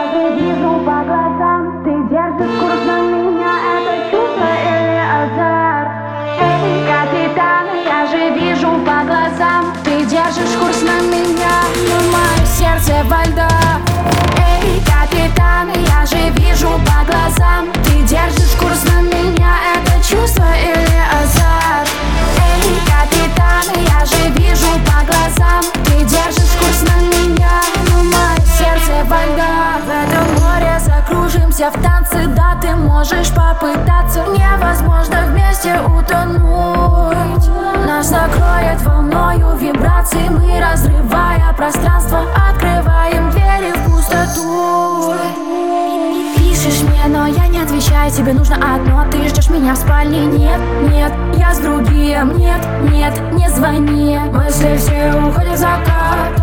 же вижу по глазам, ты держишь курс на меня. Это чувство или азарт? Эй, капитан, я же вижу по глазам, ты держишь курс на меня. Но мое сердце во льдах. Эй, капитан, я же вижу по глазам, ты держишь курс на меня. Это чувство или азарт? Эй, капитан, я же вижу по глазам, ты держишь курс на меня. Но мое сердце во льдах. В этом море закружимся в танце. Да, ты можешь попытаться, невозможно вместе утонуть. Нас накроет волною вибраций, мы, разрывая пространство, открываем двери в пустоту. Пишешь мне, но я не отвечаю, тебе нужно одно. Ты ждешь меня в спальне, нет, нет, я с другим, нет, нет, не звони. Мысли все уходят в закат.